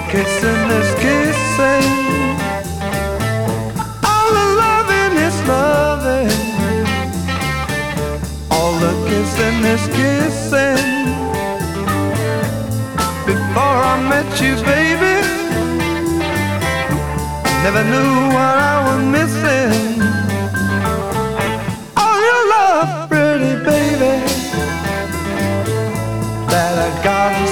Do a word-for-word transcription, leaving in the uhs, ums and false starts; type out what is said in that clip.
kissing is kissing, all the loving is loving, all the kissing is kissing. Before I met you, baby, never knew what I was missing. All your love, pretty baby, that I got